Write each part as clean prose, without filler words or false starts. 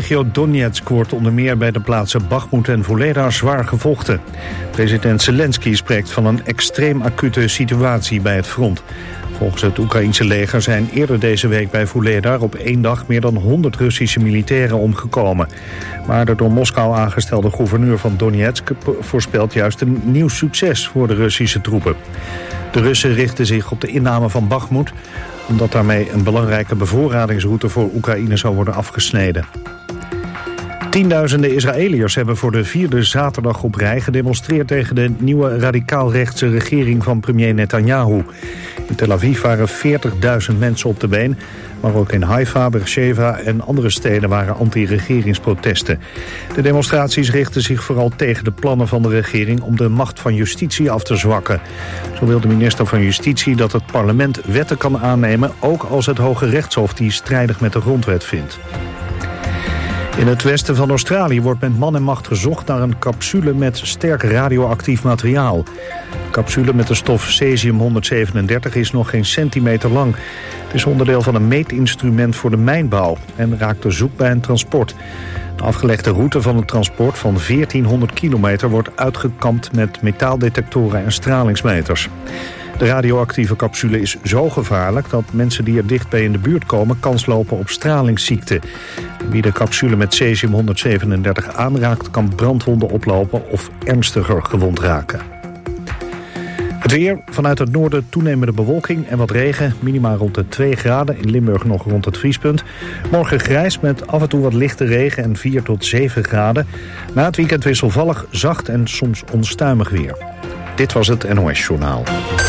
regio Donetsk wordt onder meer bij de plaatsen Bakhmut en Vuledar zwaar gevochten. President Zelensky spreekt van een extreem acute situatie bij het front. Volgens het Oekraïense leger zijn eerder deze week bij Vuledar op 1 dag meer dan 100 Russische militairen omgekomen. Maar de door Moskou aangestelde gouverneur van Donetsk voorspelt juist een nieuw succes voor de Russische troepen. De Russen richten zich op de inname van Bakhmut, omdat daarmee een belangrijke bevoorradingsroute voor Oekraïne zou worden afgesneden. Tienduizenden Israëliërs hebben voor de 4e zaterdag op rij gedemonstreerd tegen de nieuwe radicaal-rechtse regering van premier Netanyahu. In Tel Aviv waren 40.000 mensen op de been, maar ook in Haifa, Beersheva en andere steden waren anti-regeringsprotesten. De demonstraties richten zich vooral tegen de plannen van de regering om de macht van justitie af te zwakken. Zo wil de minister van Justitie dat het parlement wetten kan aannemen, ook als het Hoge Rechtshof die strijdig met de grondwet vindt. In het westen van Australië wordt met man en macht gezocht naar een capsule met sterk radioactief materiaal. De capsule met de stof cesium-137 is nog geen centimeter lang. Het is onderdeel van een meetinstrument voor de mijnbouw en raakte zoek bij een transport. De afgelegde route van het transport van 1400 kilometer wordt uitgekampt met metaaldetectoren en stralingsmeters. De radioactieve capsule is zo gevaarlijk dat mensen die er dichtbij in de buurt komen kans lopen op stralingsziekte. Wie de capsule met cesium-137 aanraakt kan brandwonden oplopen of ernstiger gewond raken. Het weer, vanuit het noorden toenemende bewolking en wat regen. Minima rond de 2 graden, in Limburg nog rond het vriespunt. Morgen grijs met af en toe wat lichte regen en 4 tot 7 graden. Na het weekend wisselvallig, zacht en soms onstuimig weer. Dit was het NOS Journaal.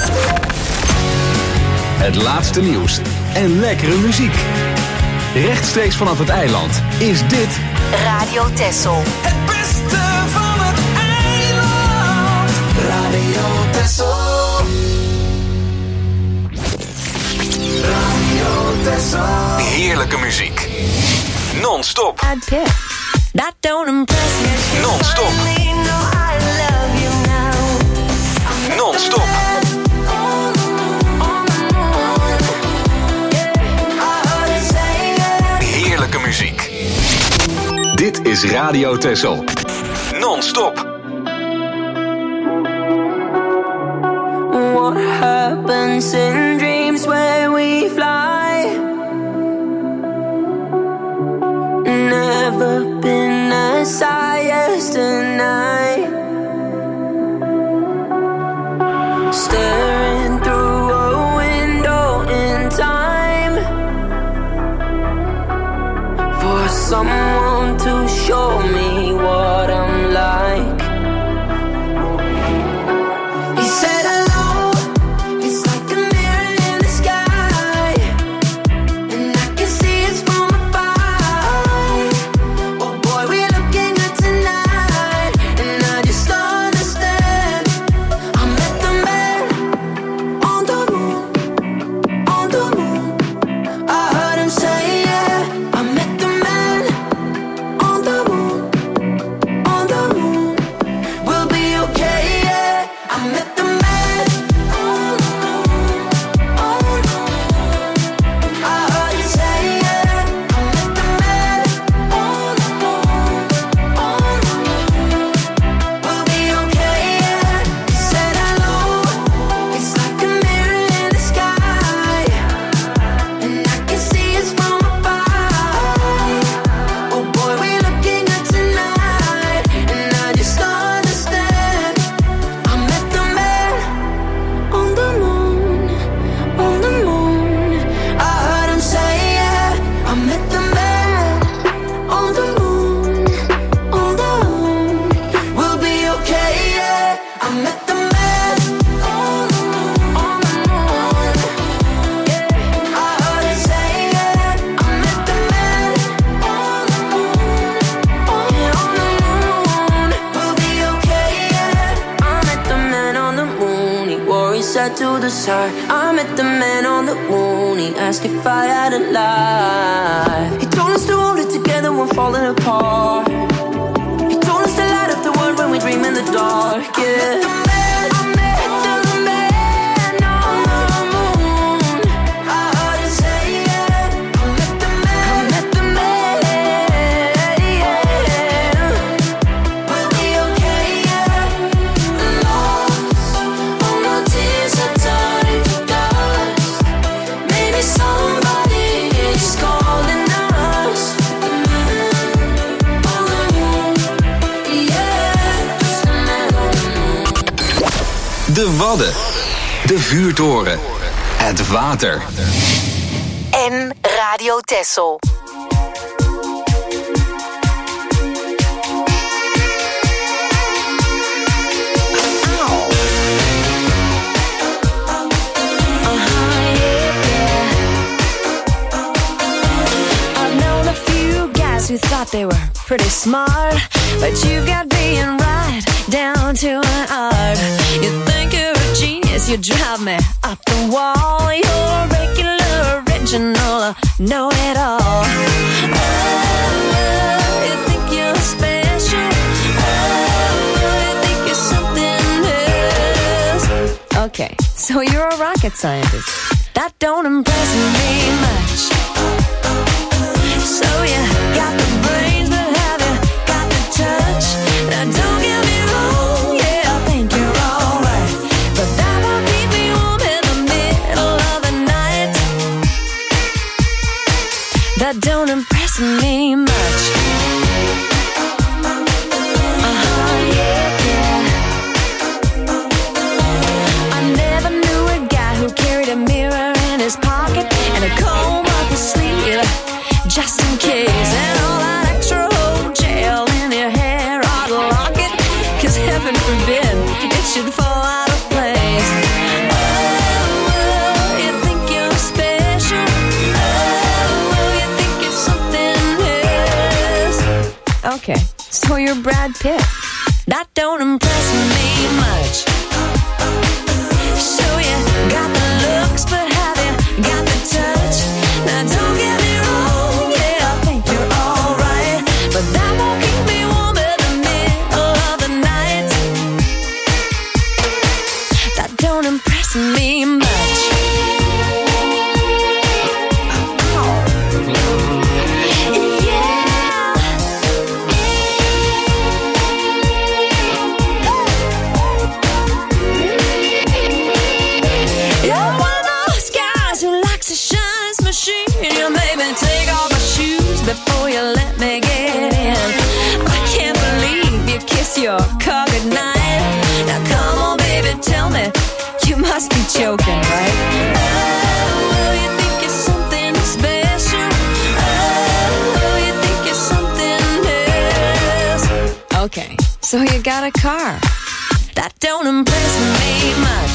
Het laatste nieuws en lekkere muziek. Rechtstreeks vanaf het eiland is dit Radio Texel. Het beste van het eiland. Radio Texel. Radio Texel. heerlijke muziek. Non-stop. That don't impress me. Non-stop. Non-stop. Heerlijke muziek. Dit is Radio Texel. Non-stop. What happens in dreams where we fly? Never been as high as tonight. Staring through a window in time for someone to show me what I'm like. He said hello, it's like a mirror in the sky, and I can see it's from above. Oh boy, we're looking good tonight, and I just understand. I met the man on the moon, on the moon. I heard him say yeah. I met the man on the moon, on the moon. We'll be okay, yeah. I met the man on the moon, on the moon. I heard him say yeah. I met the man on the moon, on the moon. We'll be okay, yeah. He said hello, it's like a mirror in the sky, and I can see it's from above. Oh boy, we're looking good tonight, and I just understand. I met the man on the moon, on the moon. I heard him say yeah. I met the man on the moon, on the moon. We'll be okay, yeah. I met the man on the moon, on the moon. I heard him say yeah. I met the man on the moon, on the moon. We'll be okay, yeah. I met the man on the moon. He wore his hat to the side. I met the man on the moon. He asked if I had a lie. He told us to hold it together when falling apart. He told us to light up the world when we dream in the dark. Yeah. I met the man on the moon. I heard him say yeah. I met the man. I met the man. De Wadden. De Vuurtoren. Het water. En Radio Texel. Who thought they were pretty smart, but you've got being right down to an art. You think you're a genius, you drive me up the wall. You're a regular, original, know-it-all. Oh, you think you're special. Oh, you think you're something else. Okay, so you're a rocket scientist. That don't impress me much. So you got the brains, but have you got the touch? Now don't get me wrong, yeah, I think you're alright, but that won't keep me warm in the middle of the night. That don't impress me much. Yeah. I never knew a guy who carried a mirror in his pocket and a comb up his sleeve, just in case, and all that extra old gel in your hair ought to lock it, 'cause heaven forbid it should fall out of place. Oh, you think you're special. Oh, you think you're something else. Okay, so you're Brad Pitt. That don't impress me much. So you got the looks, but have you got the touch? Now don't get me wrong, yeah, I think you're alright, but that won't keep me warm in the middle of the night. That don't impress me much. You're one of those guys who likes to shine his machine. You made me take off my shoes before you let me get in. I can't believe you kiss your car goodnight. Now come on, baby, tell me, you must be joking, right? Oh, you think you're something special. Oh, you think you're something else. Okay, so you got a car. That don't impress me much.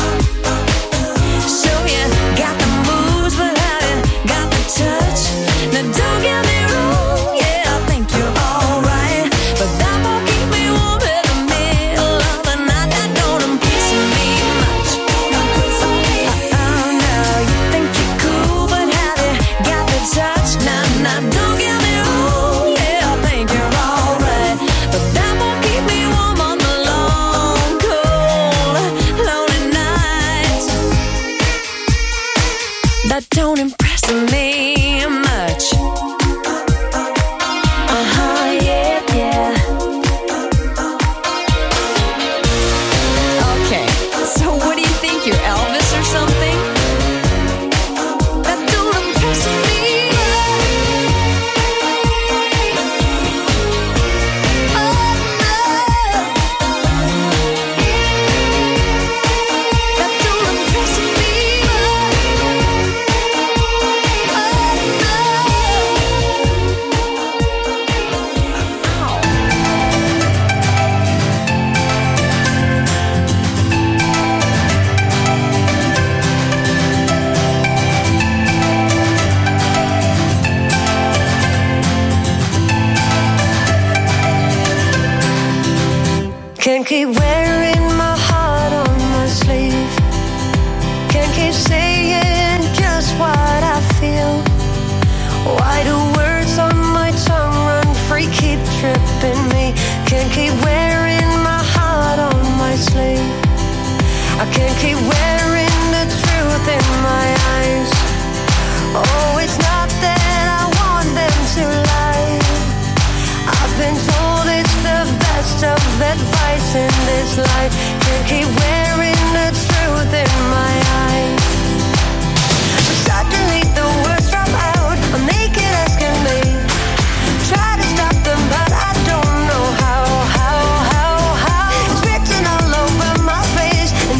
So you got the moves, but have you got the touch? Now don't get me wrong, yeah, I think you're alright, but that won't keep me warm in the middle of the night. That don't impress me much. Oh no, you think you're cool, but have you got the touch? Now don't get me wrong, yeah, I think you're alright, but that won't keep me warm on the long, cold, lonely nights. That don't impress me much. Yeah. Okay, so what do you think, you're Elvis or something? That don't impress me. Oh no. That don't impress me. Can't keep wearing my heart on my sleeve. Can't keep saying just what I feel. Why do words on my tongue run free, keep tripping me? Can't keep wearing my heart on my sleeve. I can't keep wearing the truth in my eyes. Oh, it's not that I want them to lie. I've been told it's the best of advice in this life. Can't keep wearing the truth in my eyes. But suddenly the words drop out, I'm naked as can be. Try to stop them, but I don't know how. It's written all over my face, and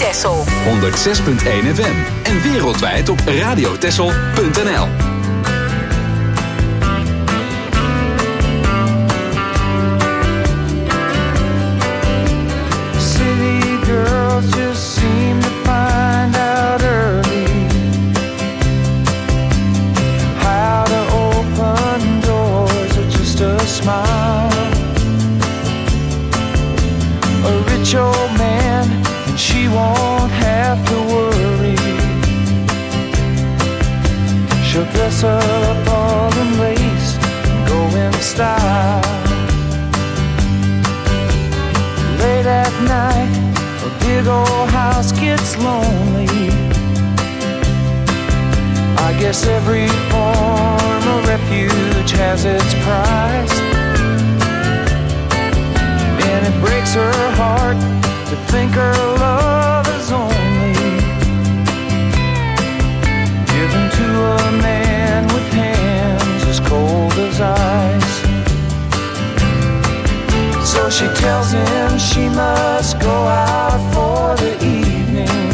Texel. 106.1 FM en wereldwijd op radiotexel.nl. City girls just seem to find out early how to open doors with just a smile. A rich old man and she won't have to worry. She'll dress up all in lace and go in style. Late at night, a big old house gets lonely. I guess every form of refuge has its price. And it breaks her heart to think her love is only given to a man with hands as cold as ice. So she tells him she must go out for the evening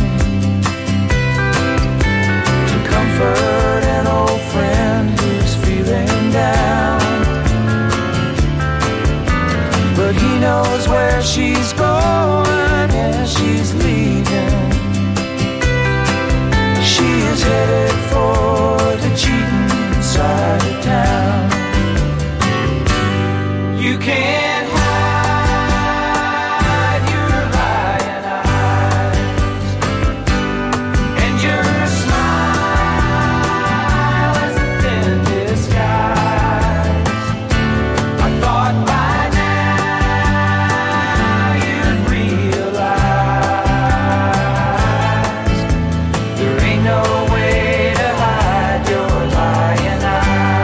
to comfort an old friend who's feeling down. But he knows where she's going as she's leaving. She is headed for the cheating side of town. You can't hide your lying eyes, and your smile is a thin disguise. I thought by now you'd realize there ain't no way to hide your lying eyes.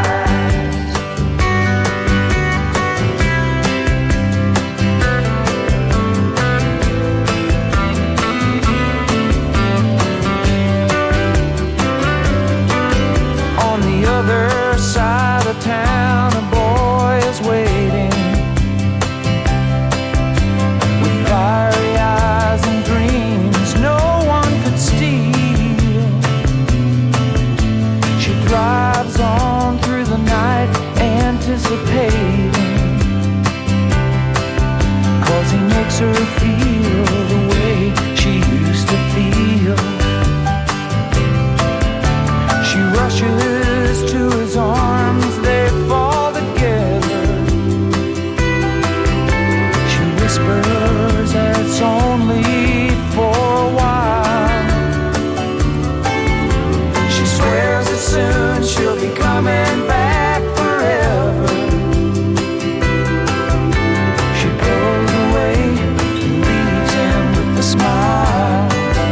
On the other side of town, a boy is waiting with fiery eyes and dreams no one could steal. She drives on through the night, anticipating, 'cause he makes her feel the way she used to feel. She rushes to his arms, they fall together. She whispers that it's only for a while. She swears that soon she'll be coming back forever. She goes away and leaves him with a smile.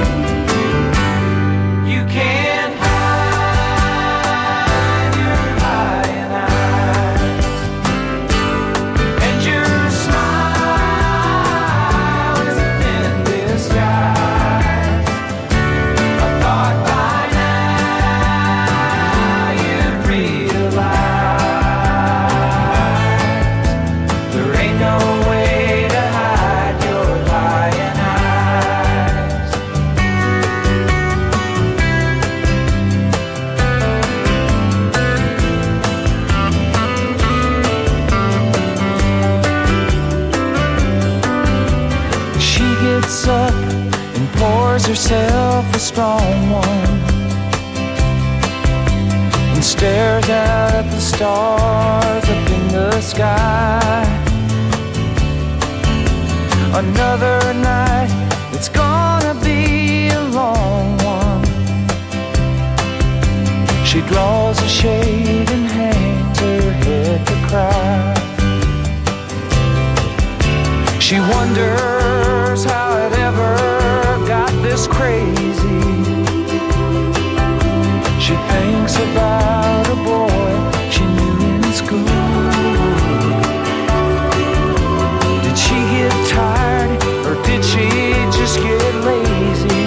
You can't hide your lying eyes, and your smile is a thin disguise. I thought by now you'd realize there ain't no way to hide your lying eyes. She gets up and pours herself a strong one and stares out at the stars up in the sky. Another night, it's gonna be a long one. She draws a shade and hangs her head to cry. She wonders how it ever got this crazy. She thinks about a boy she knew in school. Did she get tired or did she just get lazy?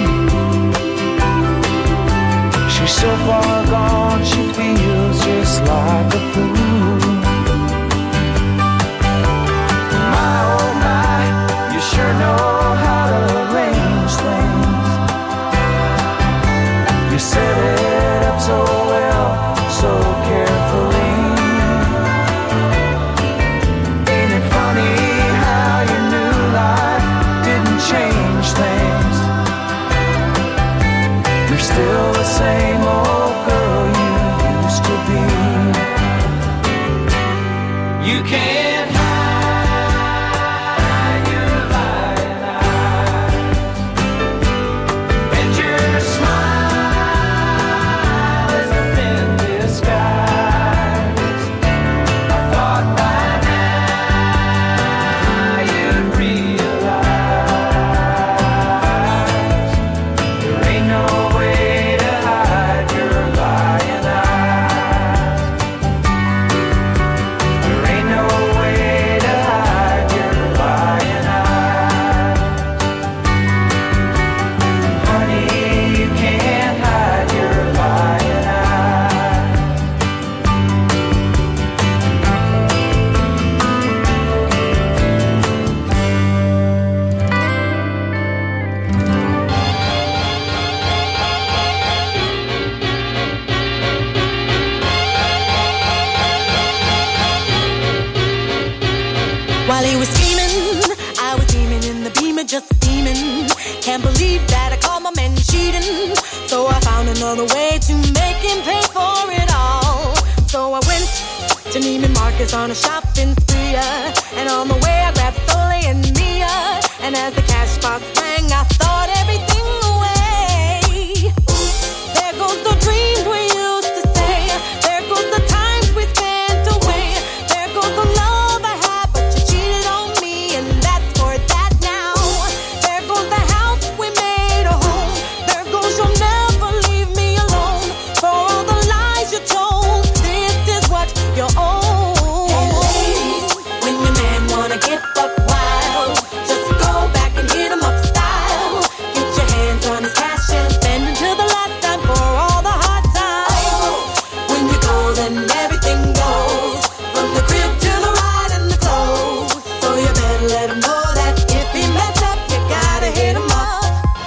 She's so far gone, she feels just like a fool. My oh my, you sure know how to arrange things. Neiman Marcus on a shopping spree. And on the way I grabbed Soleil and Mia. And as the cash box rang, I thought everything away. There goes the dreams we used to say. There goes the times we spent away. There goes the love I had, but you cheated on me, and that's for that now. There goes the house we made a home. There goes you'll never leave me alone. For all the lies you told, this is what you own. Hey ladies, when your man wanna get buck wild, just go back and hit him up style. Get your hands on his cash and spend until the last time for all the hard times. When you go, then everything goes, from the crib to the ride and the clothes. So you better let him know that if he mess up, you gotta hit him up.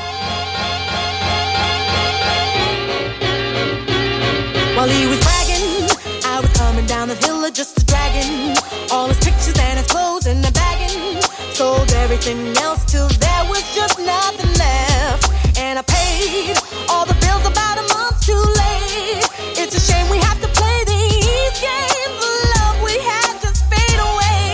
While he was bragging, I was coming down the hill of just a dragon. All his pictures and his clothes in the bagging. Sold everything else till there was just nothing left. And I paid all the bills about a month too late. It's a shame we have to play these games. The love we had just fade away,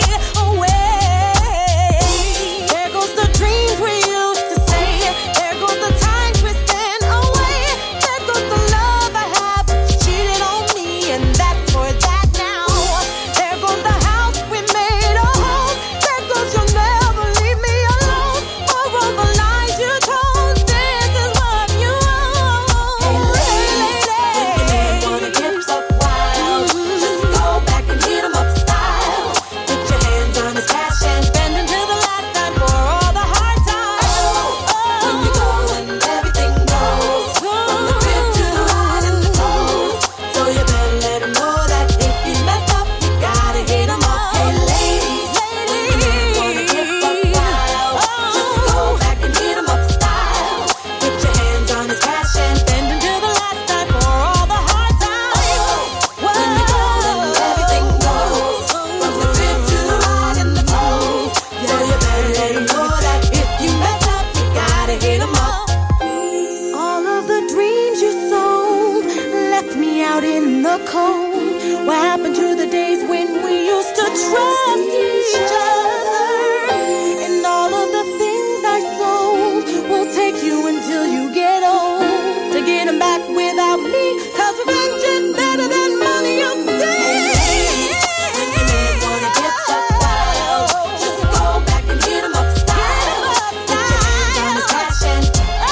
away. There goes the dreams we used to say. There goes the times we spent away. There goes the love I had, but you cheated on me, and that's for that now. There goes the house we made a home. There goes you'll never leave me alone. For all the lies you told, this is what you own. Hey ladies, when your man wanna get buck wild, just go back and hit him up style. Get your hands on his cash and spend until the last time for all the hard times. When you go, then everything goes, from the crib to the ride and the clothes. So you better let him know that if he mess up, you gotta hit him up. Hey ladies, when your man wanna get buck wild, just go back and hit him up style. Get your hands on his cash and spend until the last time for all the hard times. When you go, then everything goes, from the crib to the ride and the clothes. So you better let him know that if you mess up, you gotta hit him up. All of the dreams you sold left me out in the cold. What happened to the days when we used to trust each other? And all of the things I sold will take you until you get old to get them back without me. 'Cause revenge is better than money, you see. When your man wanna get buck wild, just go back and hit him up style. Get your hands on his cash and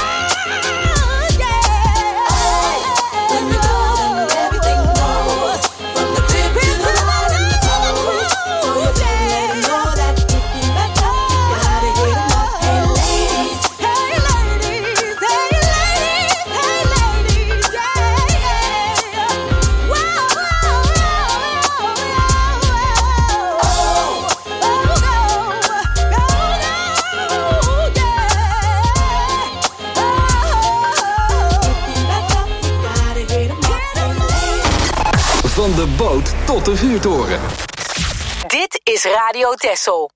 when you go, then everything goes, from the crib to the ride and the clothes. So you better let him know that if he mess up, you gotta hit him up. Hey ladies, hey ladies, hey ladies, hey ladies, yeah. Whoa, Van de boot tot de vuurtoren. Dit is Radio Texel.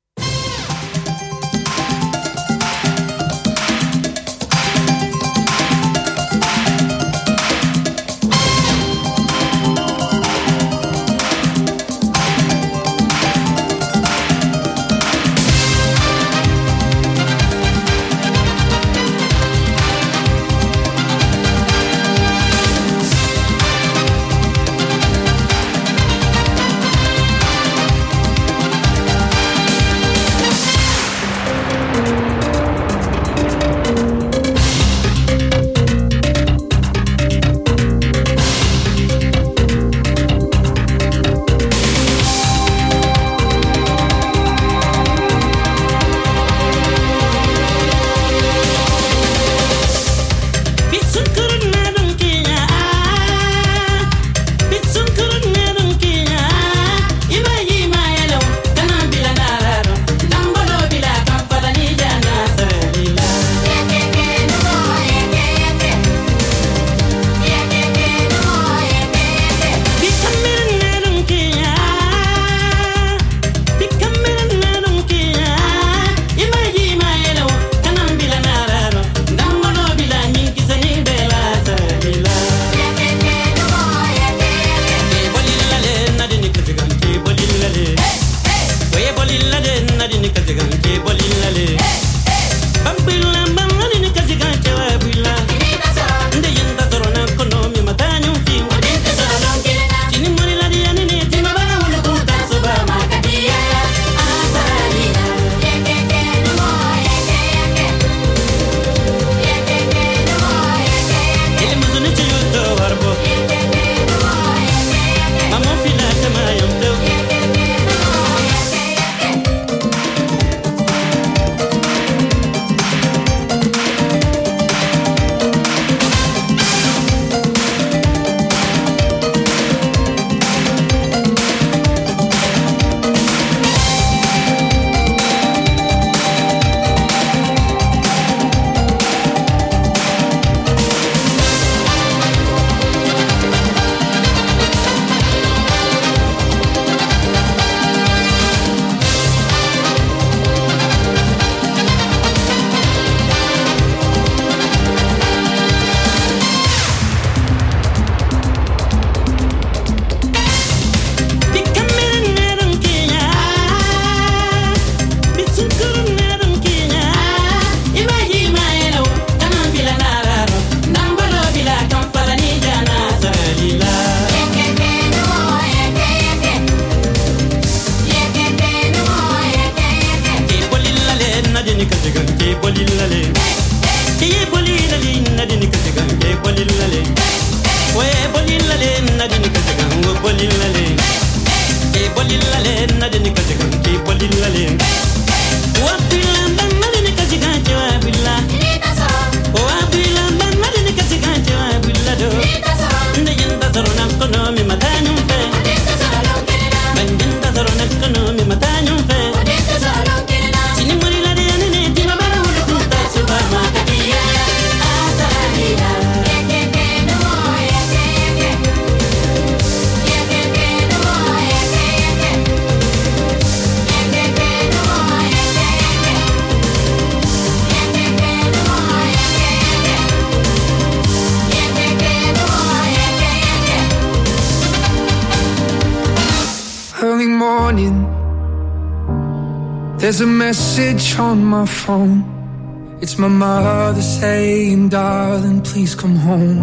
There's a message on my phone. It's my mother saying, darling, please come home.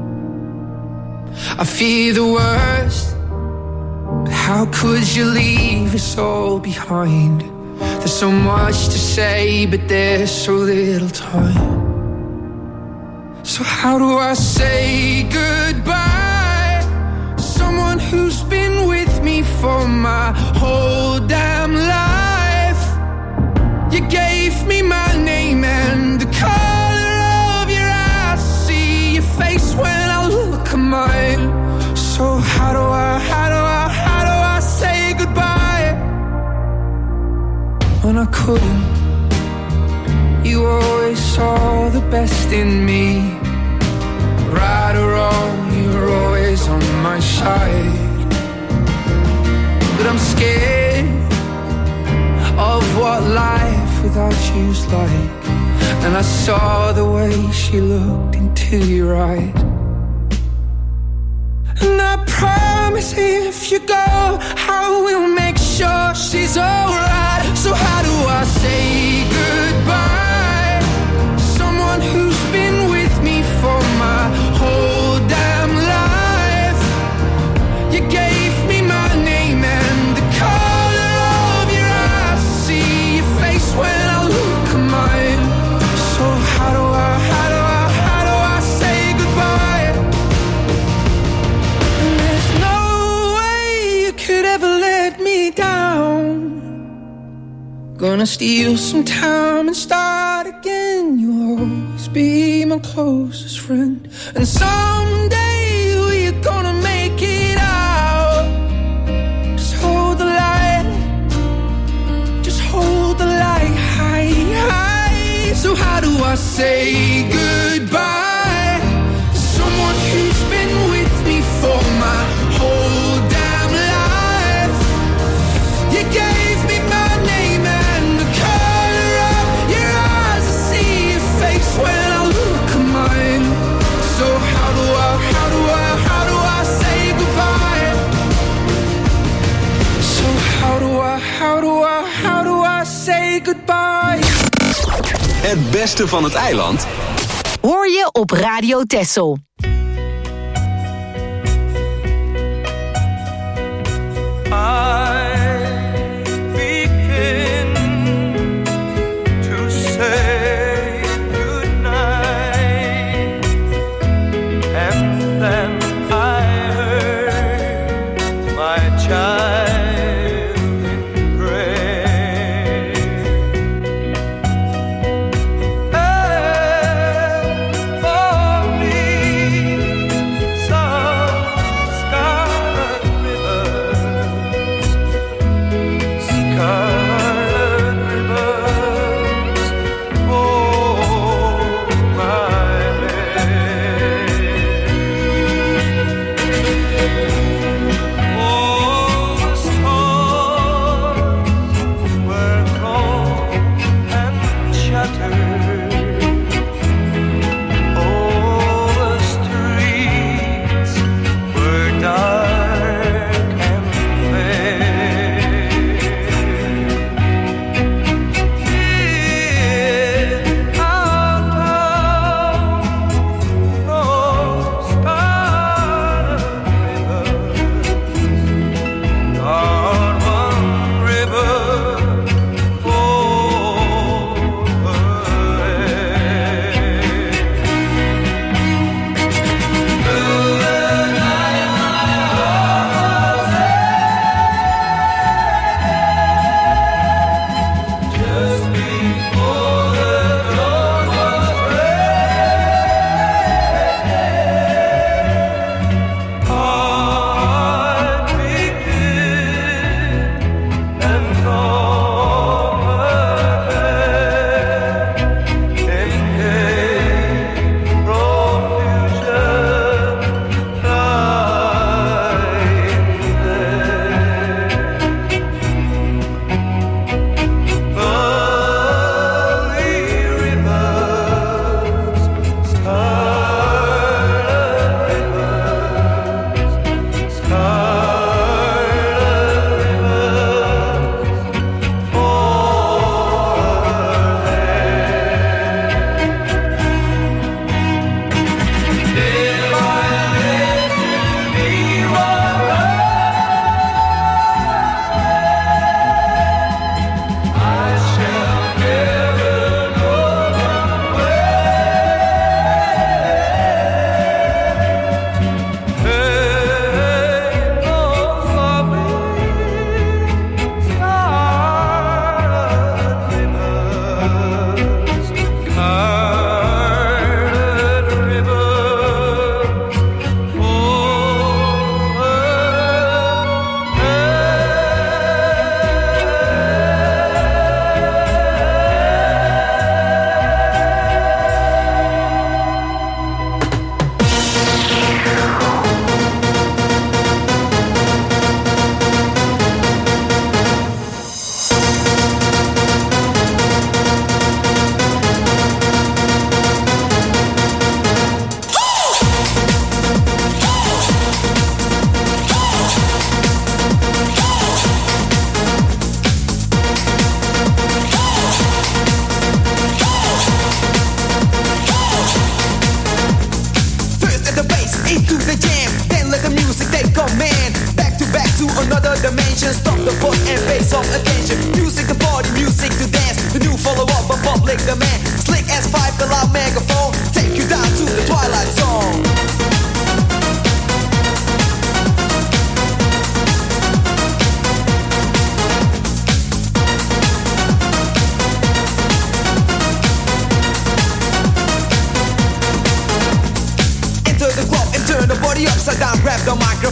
I fear the worst, but how could you leave us all behind? There's so much to say, but there's so little time. So how do I say goodbye to someone who's been with me for my whole damn life? You gave me my name and the color of your eyes. See your face when I look at mine. So how do I say goodbye when I couldn't? You always saw the best in me. Right or wrong, you're always on my side. But I'm scared of what life without you's like. And I saw the way she looked into your eyes. And I promise if you go, I will make sure she's alright. So how do I say goodbye to someone who's been with me for my whole damn life? You gave me my name and the color of your eyes. See your face when I look at mine. So how do I say goodbye? And there's no way you could ever let me down. Gonna steal some time and start again. You'll always be my closest friend. And someday we're gonna make it out. Just hold the light. Just hold the light high, high. So how do I say goodbye to someone who's been with me for my whole damn life? You gave me my name and the color of your eyes. I see your face when I look at mine. So how do I say goodbye? So how do I say goodbye? Het beste van het eiland Hoor je op Radio Texel. For me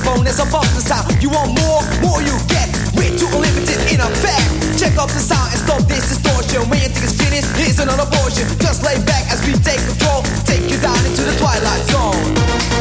microphone as I bump the sound. You want more you get. We're too unlimited in effect. Check out the sound and stop this distortion. When you think it's finished, here's another portion. Just lay back as we take control. Take you down into the twilight zone.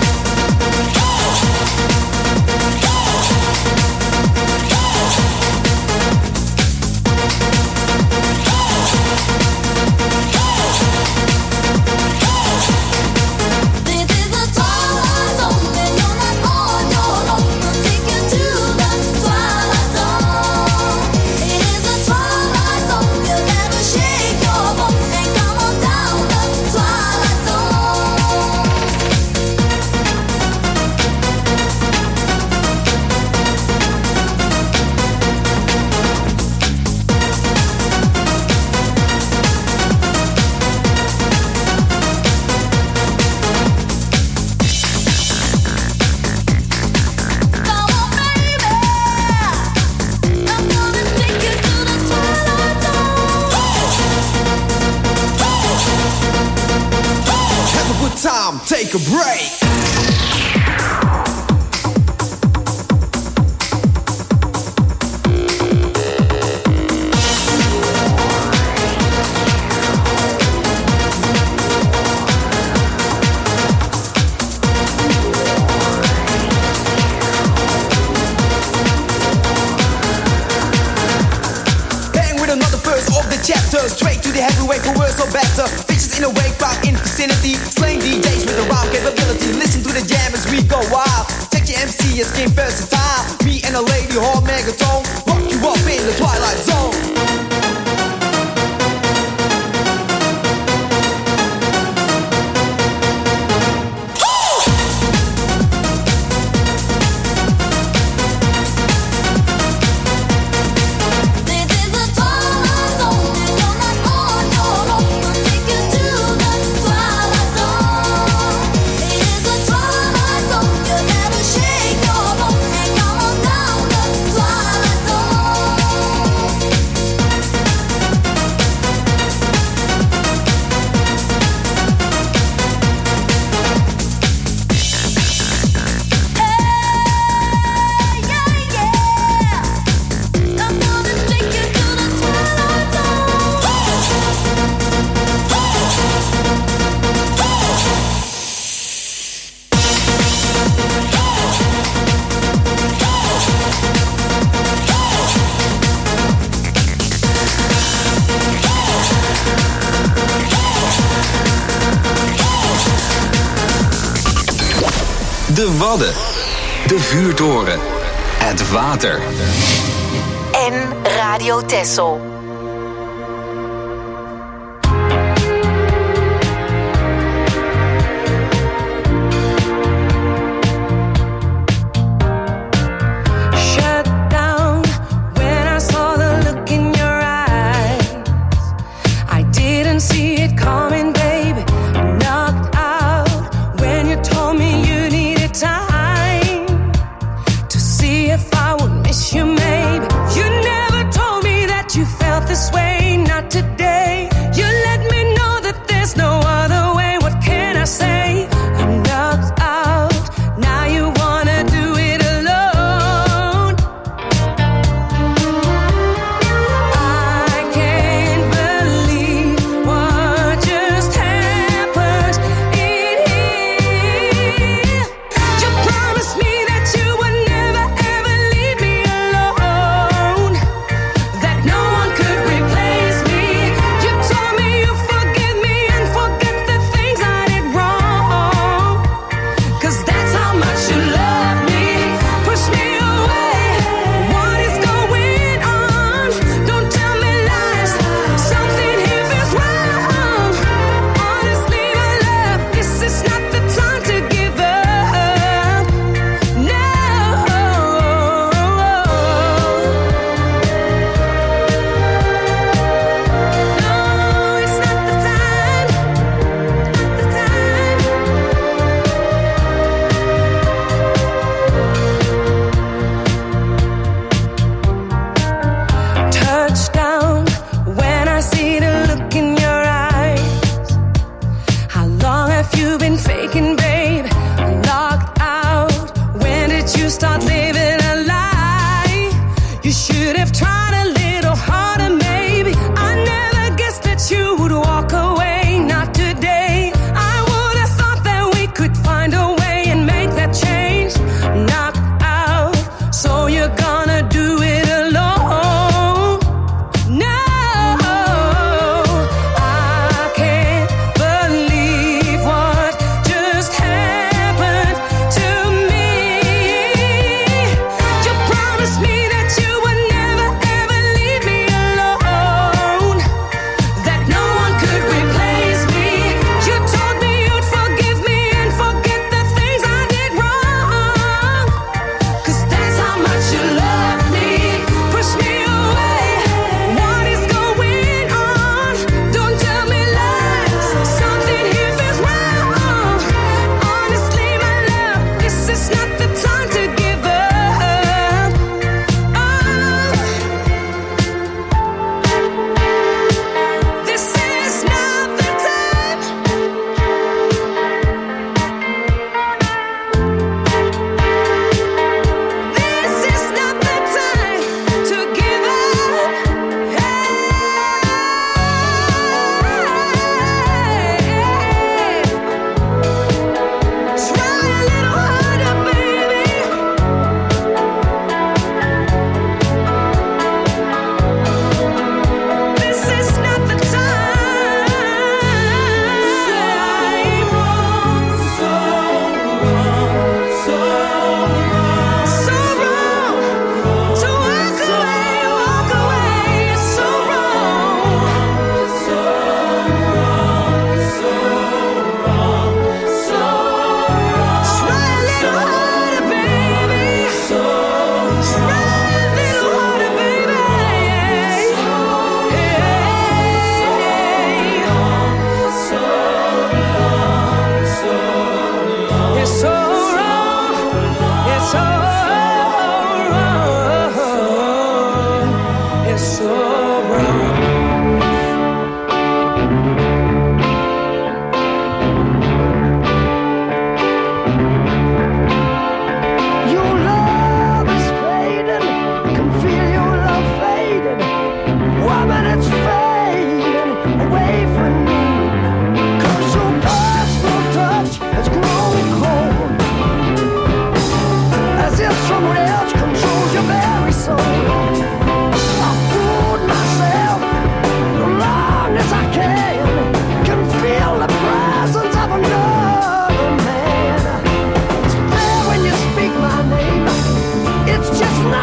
Take a break. Straight to the heavyweight for worse or better. Bitches in a wake crowd in vicinity. Slaying DJs with a rhyme capability. Listen to the jam as we go wild. Check your MC as game versatile. Me and a lady hall megatone. Rock you up in the twilight zone. De Wadden, de vuurtoren, het water. En Radio Texel. Promise me that you would never ever leave me alone.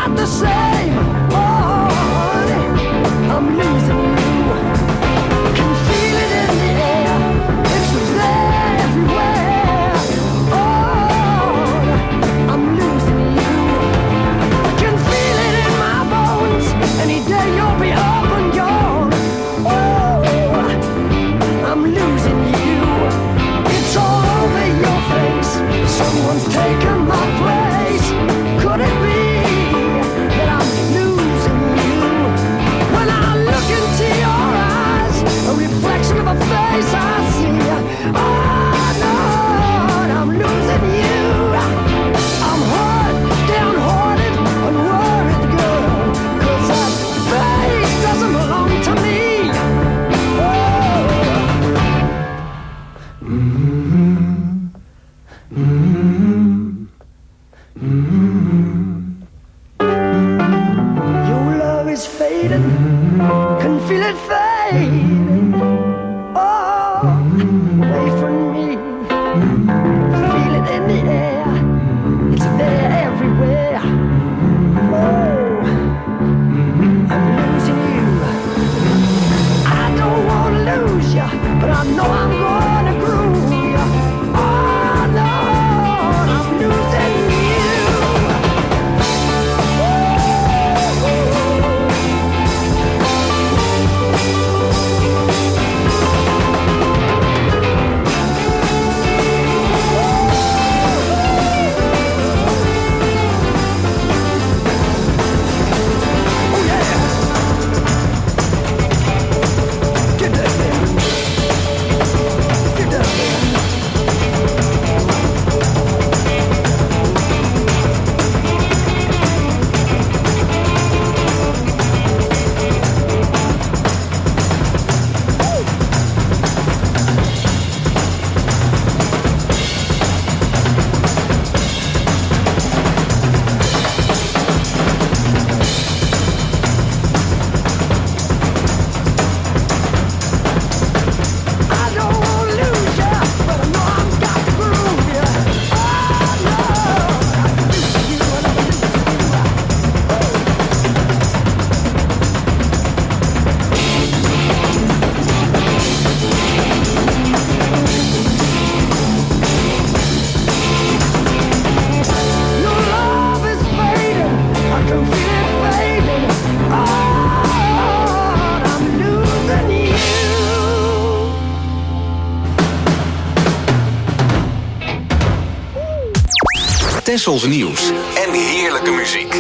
not the same. Oh, honey, I'm losing you. Can feel it in the air. It's there everywhere. Oh, I'm losing you. I can feel it in my bones. Any day you'll be up and gone. Oh, I'm losing you. It's all over your face. Someone's taken my place. Could it be that I'm losing you? When I look into your eyes, a reflection of a face I see. Oh, Lord, I'm losing you. I'm hurt, downhearted, unworried, girl. 'Cause that face doesn't belong to me. Your love is fading, can feel it fading. Oh, away from me. Feel it in the air, it's there everywhere. Oh, I'm losing you. I don't want to lose you, but I know I'm gonna groove you. Oh, Lord, I'm losing you. Tessels nieuws en heerlijke muziek.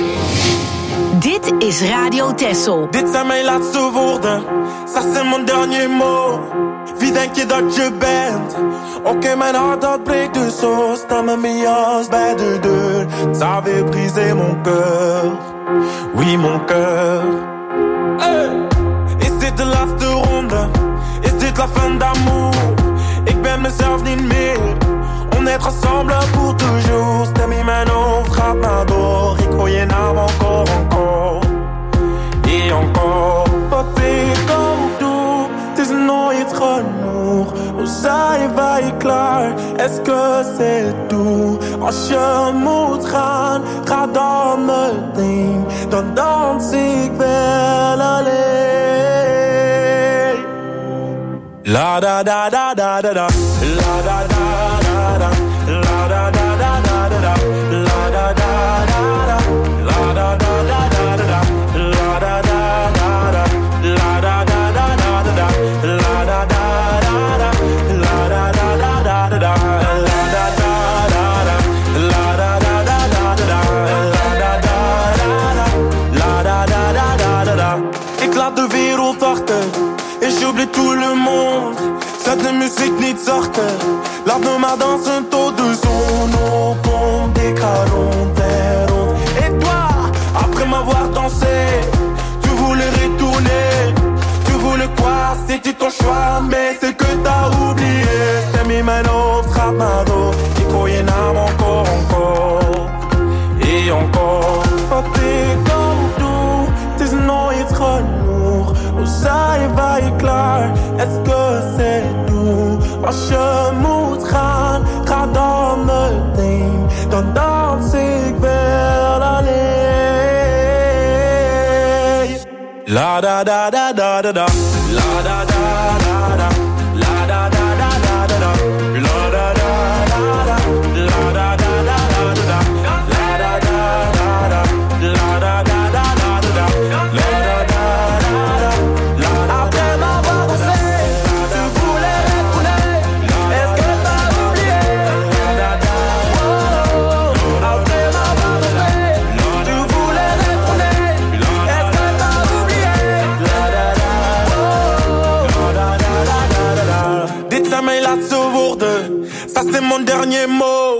Dit is Radio Tessel. Dit zijn mijn laatste woorden, ça c'est mon dernier mot. Wie denk je dat je bent? Oké, mijn hart dat breekt dus zo. Sta met mijn jas bij de deur. Ça avait brisé mon cœur. Oui, mon cœur. Hey! Is dit de laatste ronde? Is dit la fin d'amour? Ik ben mezelf niet meer. On est ensemble pour toujours. Stem in mijn hoofd gaat maar door. Ik hoor je naam encore, encore. Et encore. Wat ik ook doe, het is nooit genoeg. Hoe zijn wij klaar? Est-ce que c'est tout? Als je moet gaan, ga dan meteen. Dan dans ik wel alleen. La da da da da da da. La da da da da. La da da da da da. La da da da da. La da da da da da. La da da da da. La da da da da da. La da da da da. La da da da da da. La da da da da. La da da da da. La da da da. La da da da da. Ik laat de wereld achter. Et j'oublie tout le monde. Zet de muziek niet zachter. Laat me maar dansen tot de zon opkomt. Ik ga rond en rond. Et toi, après m'avoir dansé, tu voulais retourner. Tu voulais quoi? C'était ton choix, mais c'est que t'as oublié. Stem in mijn hoofd gaat maar door. Ik hoor je naam encore, encore. Et encore. Wat ik ook doe, het is nooit genoeg. Hoe zijn wij klaar? Est-ce que c'est tout? Als je moet gaan, ga dan meteen. Dan dans ik wel alleen. La da da da da da da. La da da da da. La da da da da da da. La da da da da. La da da da da da. La da da da da. La da da da da da. La da da da da. Après m'avoir dansé, tu voulais répondre. Est-ce que t'as oublié? Après m'avoir dansé, tu voulais répondre. Est-ce que t'as oublié? Dit zijn mijn laatste woorden, ça c'est mon dernier mot.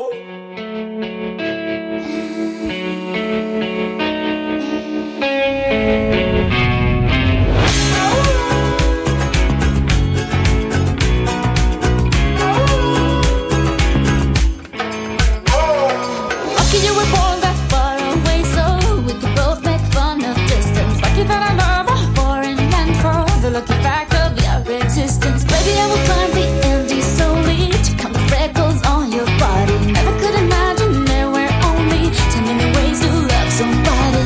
Lucky you were born that far away, so we could both make fun of distance. Lucky that I love a foreign land for the lucky fact of your existence. Baby, I will climb the Andes solely to count the freckles on your body. Never could imagine there were only 10 million ways to love somebody.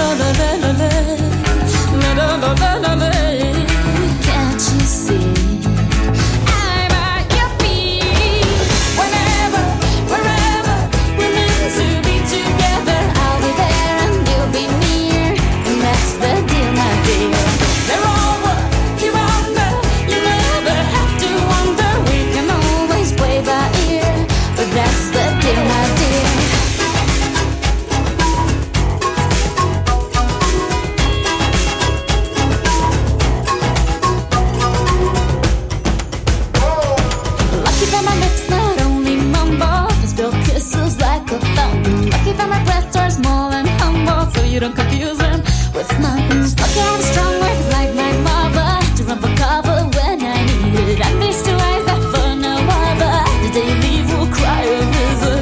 Can't you see? I'm at your feet. Whenever, wherever we're meant to be together, I'll be there and you'll be near, and that's the deal, my dear. They're over, you're under, you never have to wonder. We can always play by ear, but that's the deal, my dear. Lucky that my lips not only mumble, they spill kisses like a fountain. Lucky that my breasts are small and humble, so you don't confuse them with mountains. Lucky I have strong legs like my mother to run for cover when I need it. And these two eyes that for no other, the day you leave will cry a river.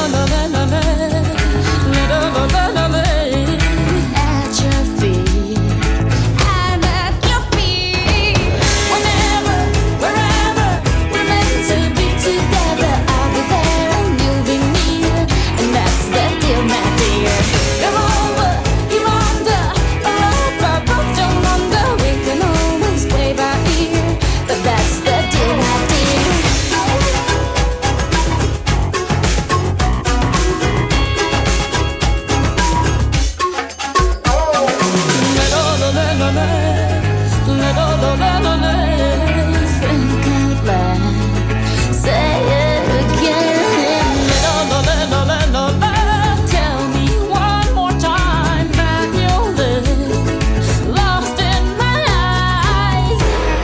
At your feet, I'm at your feet. Whenever, wherever we're meant to be together, I'll be there and you'll be near, and that's the deal, my dear. You're over, you're under, I both don't wonder. We can always play by ear, but that's the deal, my dear. Think out loud, say it again. Tell me one more time that you'll live lost in my eyes.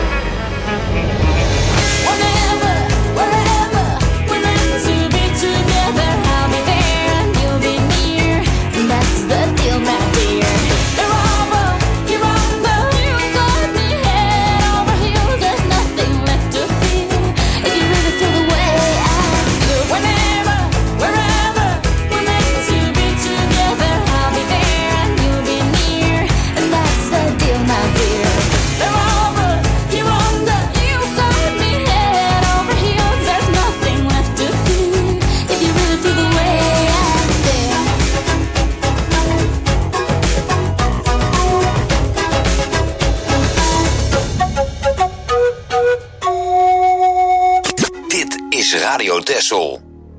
Whenever, wherever we're meant to be together, I'll be there and you'll be near, and that's the deal, my dear. You're over, you're under, you got me head over heels. There's nothing left to feel if you really feel the way I feel. Whenever, wherever we're meant to be together, I'll be there and you'll be near, and that's the deal, my dear. You're over, you're under, you got me head over heels. There's nothing left to feel if you really feel the way I feel. Dit is Radio Texel.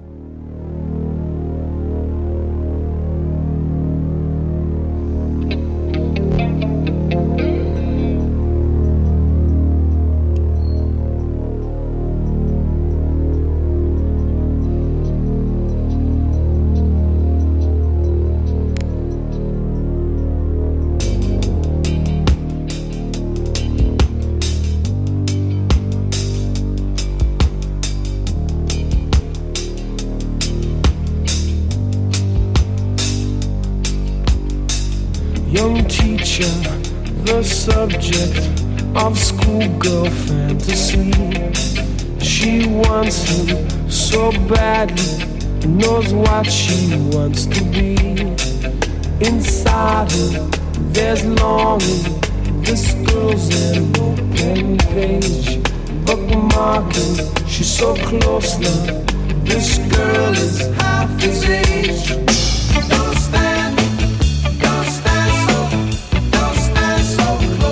Young teacher, the subject of schoolgirl fantasy. She wants him so badly, knows what she wants to be. Inside her, there's longing. This girl's an open page, bookmarking. She's so close now. This girl is half his age. Don't stand so close.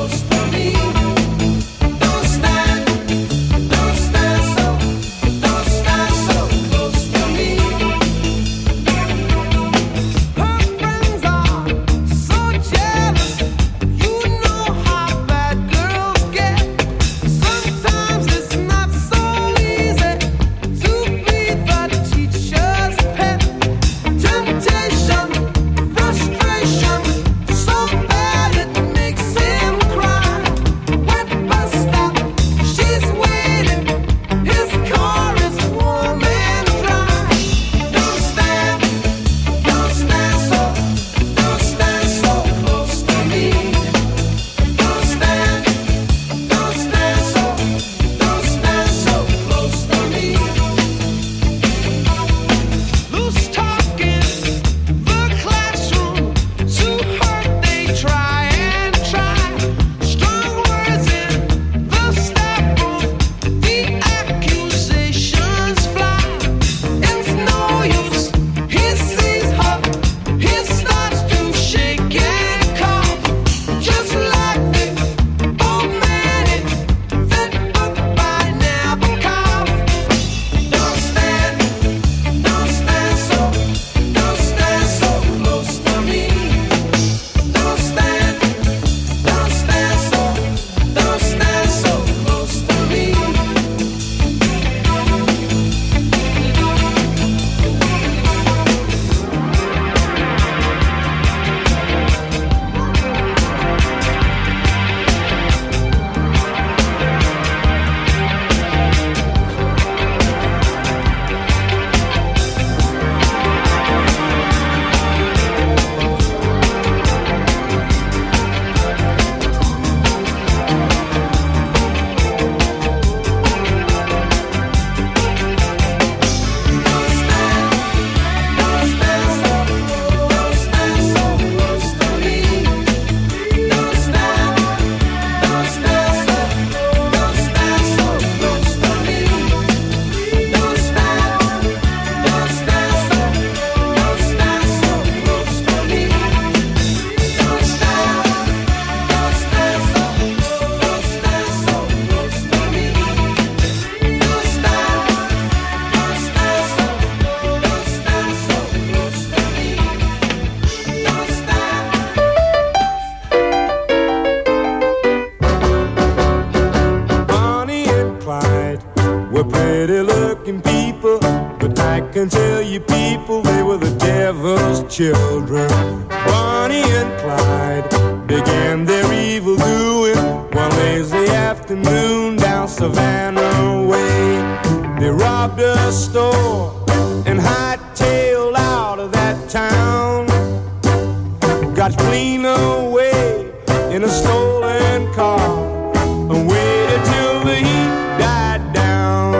can tell you people, they were the devil's children. Bonnie and Clyde began their evil doing one lazy afternoon down Savannah Way. They robbed a store and hightailed out of that town. Got clean away in a stolen car and waited till the heat died down.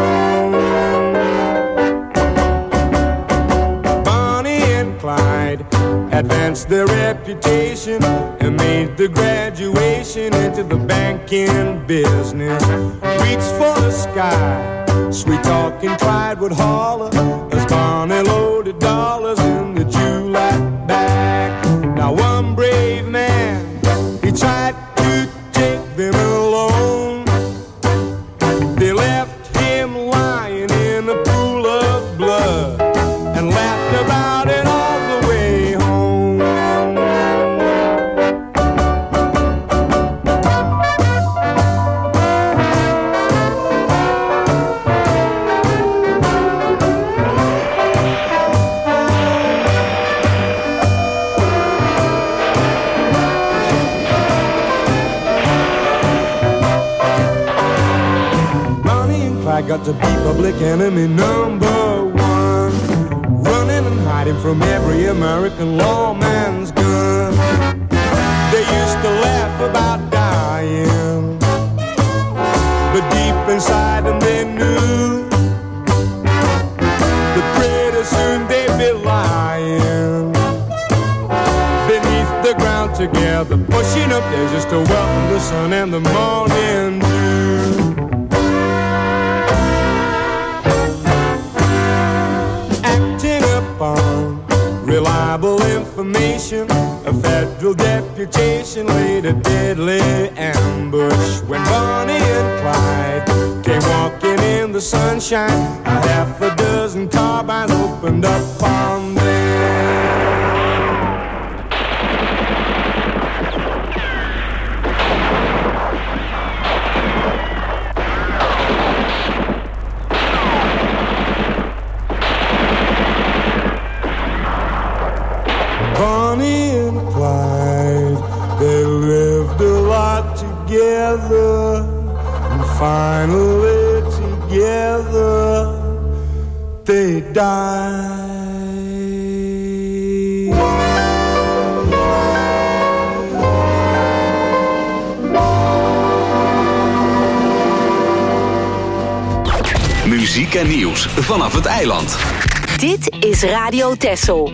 Bonnie and Clyde advanced their reputation and made the graduation into the banking business. Reached for the sky, sweet talking Clyde would holler as Bonnie loaded dollars in the July bag. Now one brave man, he tried to take them alone. They left him lying in a pool of blood and laughed about it all the way home. I got to be public enemy number one, running and hiding from every American lawman's gun. They used to laugh about dying, but deep inside them they knew that pretty soon they'd be lying beneath the ground together, pushing up there just to welcome the sun and the morning dew. On reliable information, a federal deputation laid a deadly ambush. When Bonnie and Clyde came walking in the sunshine, a half a dozen carbines opened up on them. Bonnie and Clyde, they lived a lot together, and finally together they died. Muziek en nieuws vanaf het eiland. Dit is Radio Texel.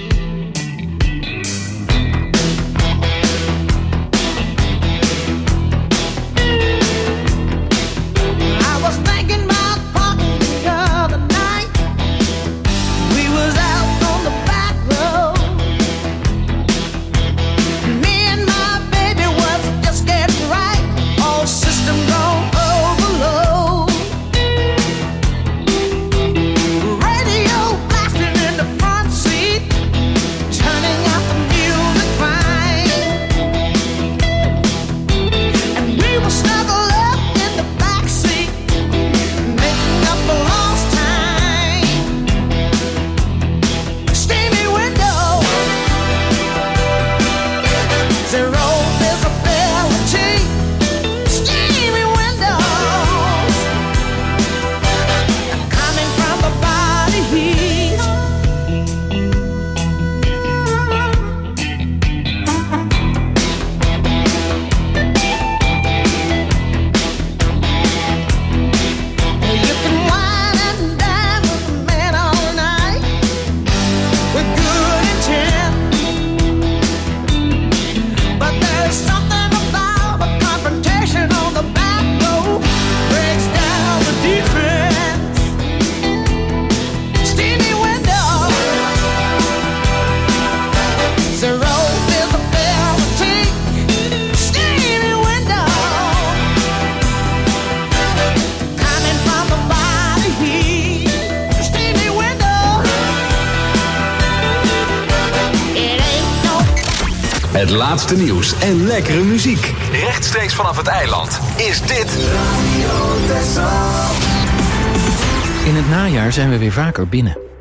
Het laatste nieuws en lekkere muziek. Rechtstreeks vanaf het eiland is dit In het najaar zijn we weer vaker binnen.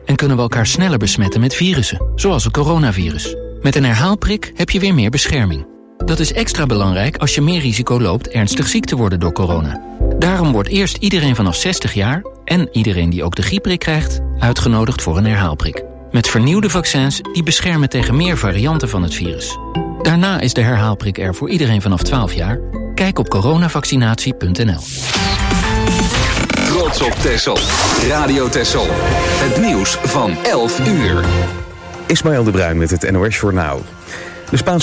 en kunnen we elkaar sneller besmetten met virussen, zoals het coronavirus. Met een herhaalprik heb je weer meer bescherming. Dat is extra belangrijk als je meer risico loopt ernstig ziek te worden door corona. Daarom wordt eerst iedereen vanaf 60 jaar en iedereen die ook de griepprik krijgt uitgenodigd voor een herhaalprik. Met vernieuwde vaccins die beschermen tegen meer varianten van het virus. Daarna is de herhaalprik er voor iedereen vanaf 12 jaar. Kijk op coronavaccinatie.nl. Trots op Texel. Radio Texel. Het nieuws van 11 uur. Ismaël de Bruin met het NOS Journaal. De Spaanse